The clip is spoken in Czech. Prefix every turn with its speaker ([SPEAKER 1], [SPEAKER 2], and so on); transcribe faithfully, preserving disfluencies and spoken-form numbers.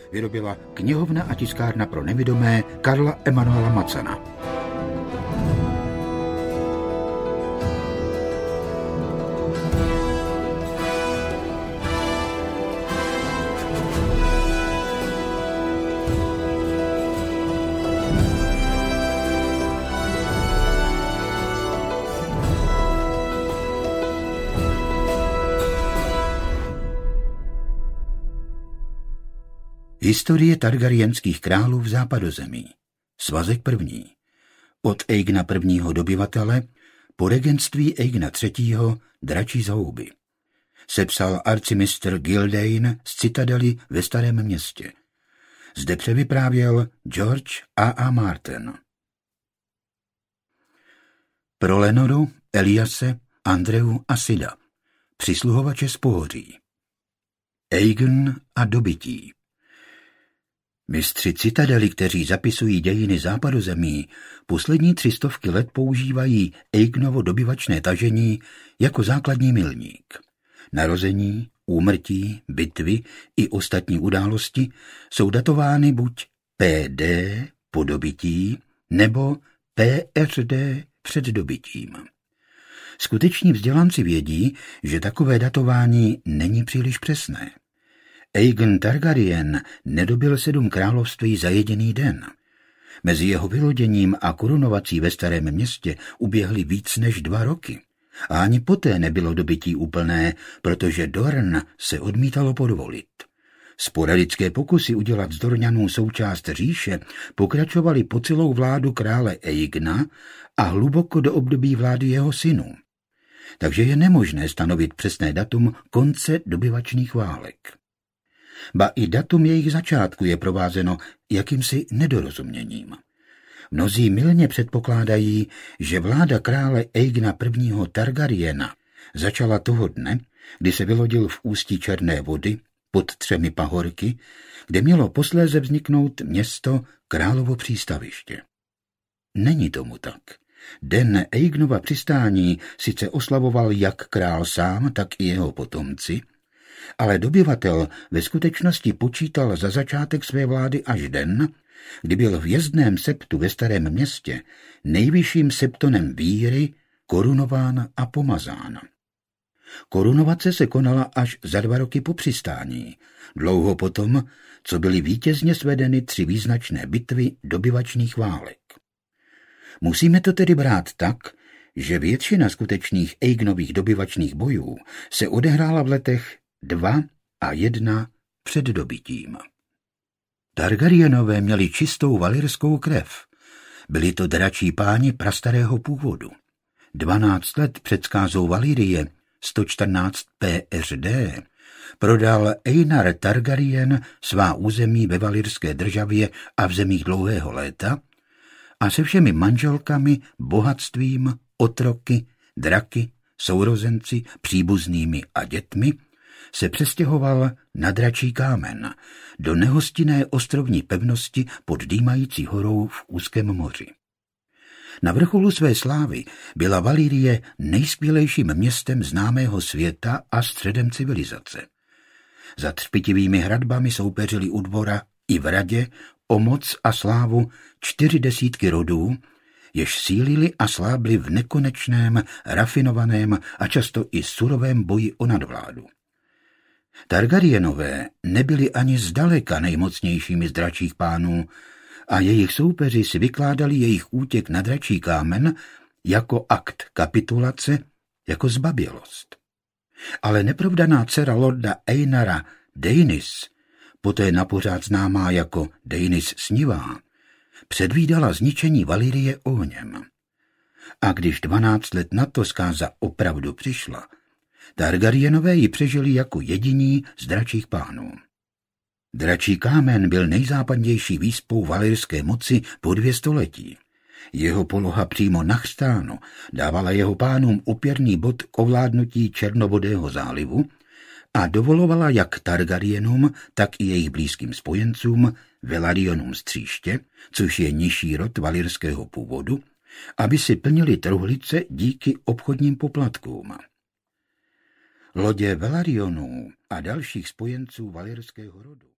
[SPEAKER 1] vyrobila knihovna a tiskárna pro nevidomé Karla Emanuela Macana. Historie targaryenských králů v západozemí. Svazek první. Od Aegna prvního dobyvatele po regentství Aegna třetího dračí zhouby. Sepsal arcimistr Gyldain z citadely ve Starém Městě. Zde převyprávěl George A A Martin. Pro Lenoru, Eliase, Andreu a Sida, přisluhovače z pohoří. Aegon a dobytí. Mistři citadely, kteří zapisují dějiny západozemí, poslední tři stovky let používají Aegnovo dobyvačné tažení jako základní milník. Narození, úmrtí, bitvy i ostatní události jsou datovány buď P D po dobytí nebo P R D před dobytím. Skuteční vzdělanci vědí, že takové datování není příliš přesné. Aegon Targaryen nedobyl sedm království za jediný den. Mezi jeho vyloděním a korunovací ve Starém Městě uběhly víc než dva roky. A ani poté nebylo dobytí úplné, protože Dorn se odmítalo podvolit. Sporadické pokusy udělat z Dorňanů součást říše pokračovaly po celou vládu krále Aegna a hluboko do období vlády jeho synů. Takže je nemožné stanovit přesné datum konce dobyvačných válek. Ba i datum jejich začátku je provázeno jakýmsi nedorozuměním. Mnozí mylně předpokládají, že vláda krále Aegna prvního Targaryena začala toho dne, kdy se vylodil v ústí Černé vody pod třemi pahorky, kde mělo posléze vzniknout město Královo přístaviště. Není tomu tak. Den Aegnova přistání sice oslavoval jak král sám, tak i jeho potomci, ale dobyvatel ve skutečnosti počítal za začátek své vlády až den, kdy byl v jezdném septu ve Starém Městě nejvyšším septonem víry korunován a pomazán. Korunovace se konala až za dva roky po přistání, dlouho potom, co byly vítězně svedeny tři význačné bitvy dobyvačných válek. Musíme to tedy brát tak, že většina skutečných Aegnových dobyvačných bojů se odehrála v letech dva a jedna před dobytím. Targaryenové měli čistou valyrskou krev. Byli to dračí páni prastarého původu. Dvanáct let před zkázou Valyrie sto čtrnáct P R D prodal Einar Targaryen svá území ve valyrské državě a v zemích dlouhého léta a se všemi manželkami, bohatstvím, otroky, draky, sourozenci, příbuznými a dětmi se přestěhoval na Dračí kámen, do nehostinné ostrovní pevnosti pod dýmající horou v úzkém moři. Na vrcholu své slávy byla Valyrie nejskvělejším městem známého světa a středem civilizace. Za třpitivými hradbami soupeřili u dvora i v radě o moc a slávu čtyři desítky rodů, jež sílili a slábli v nekonečném, rafinovaném a často i surovém boji o nadvládu. Targaryenové nebyli ani zdaleka nejmocnějšími z dračích pánů a jejich soupeři si vykládali jejich útěk na Dračí kámen jako akt kapitulace, jako zbabělost. Ale neprovdaná dcera lorda Einara Daenys, poté napořád známá jako Daenys snivá, předvídala zničení Valyrie ohněm. A když dvanáct let na to zkáza opravdu přišla, Targaryenové ji přežili jako jediní z dračích pánů. Dračí kámen byl nejzápadnější výspou valyrské moci po dvě století. Jeho poloha přímo na chřtánu dávala jeho pánům opěrný bod k ovládnutí Černovodého zálivu a dovolovala jak Targaryenům, tak i jejich blízkým spojencům, Velarionům z Tříště, což je nižší rod valyrského původu, aby si plnili truhlice díky obchodním poplatkům. Lodě Velarionů a dalších spojenců valyrského rodu